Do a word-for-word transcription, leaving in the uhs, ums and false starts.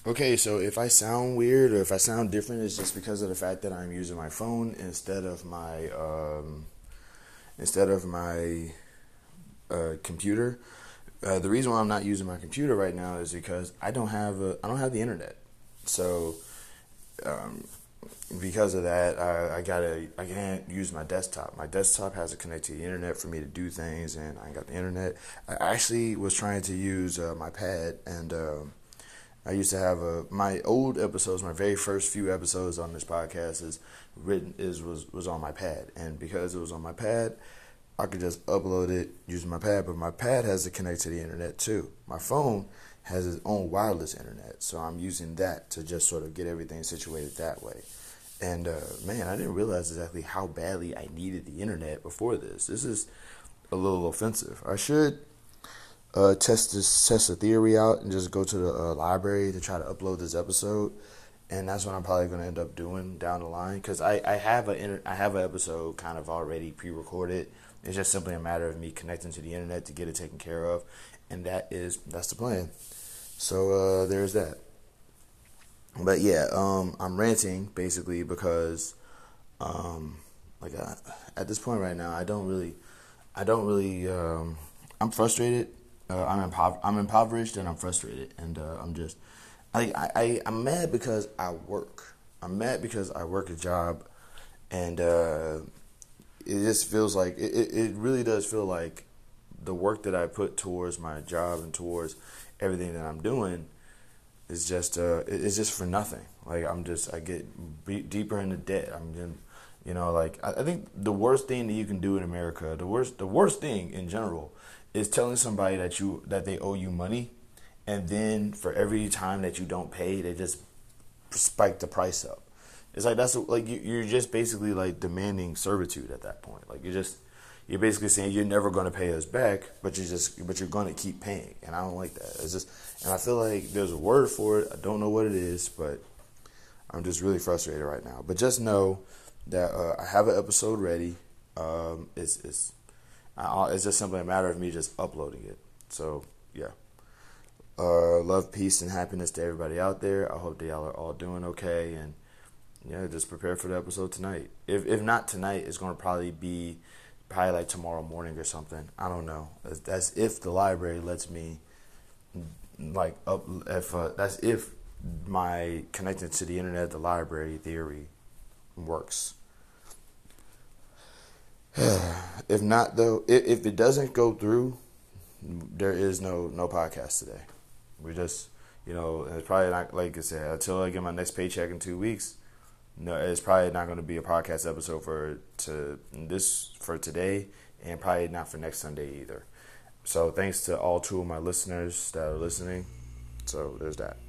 Okay, so if I sound weird or if I sound different, it's just because of the fact that I'm using my phone instead of my um, instead of my uh, computer. Uh, the reason why I'm not using my computer right now is because I don't have a I don't have the internet. So um, because of that, I, I gotta I can't use my desktop. My desktop has to connect to the internet for me to do things, and I ain't got the internet. I actually was trying to use uh, my pad and. Um, I used to have a my old episodes, my very first few episodes on this podcast is written is was was on my pad, and because it was on my pad, I could just upload it using my pad. But my pad has to connect to the internet too. My phone has its own wireless internet, so I'm using that to just sort of get everything situated that way. And uh, man, I didn't realize exactly how badly I needed the internet before this. This is a little offensive. I should uh, test this test the theory out and just go to the uh, library to try to upload this episode, and that's what I'm probably going to end up doing down the line because I, I have a inter- I have an episode kind of already pre-recorded. It's just simply a matter of me connecting to the internet to get it taken care of, and that is that's the plan. So uh, there's that. But yeah, um, I'm ranting basically because um, like uh, at this point right now, I don't really, I don't really, um, I'm frustrated. Uh, I'm impo- I'm impoverished and I'm frustrated, and uh, I'm just, I, I, I'm mad because I work. I'm mad because I work a job, and uh, it just feels like it, it. It really does feel like the work that I put towards my job and towards everything that I'm doing is just uh, it's just for nothing. Like I'm just I get be- deeper into debt. I'm in, you know, like I, I think the worst thing that you can do in America, the worst the worst thing in general, is telling somebody that you that they owe you money, and then for every time that you don't pay, they just spike the price up. It's like that's like you, you're just basically like demanding servitude at that point. Like you're just you're basically saying you're never going to pay us back, but you're just but you're going to keep paying, and I don't like that. It's just and I feel like there's a word for it. I don't know what it is, but I'm just really frustrated right now. But just know that uh, I have an episode ready. Um, it's it's I, it's just simply a matter of me just uploading it. So yeah. Uh, love, peace, and happiness to everybody out there. I hope that y'all are all doing okay, and yeah, just prepare for the episode tonight. If if not tonight, it's gonna probably be probably like tomorrow morning or something. I don't know. That's, that's if the library lets me like up. If uh, that's if my connecting to the internet, the library theory works. If not though, if, if it doesn't go through, there is no no podcast today. We just, you know, it's probably not, like I said, until I get my next paycheck in two weeks, no, it's probably not going to be a podcast episode for to this for today, and probably not for next Sunday either. So thanks to all two of my listeners that are listening. So there's that.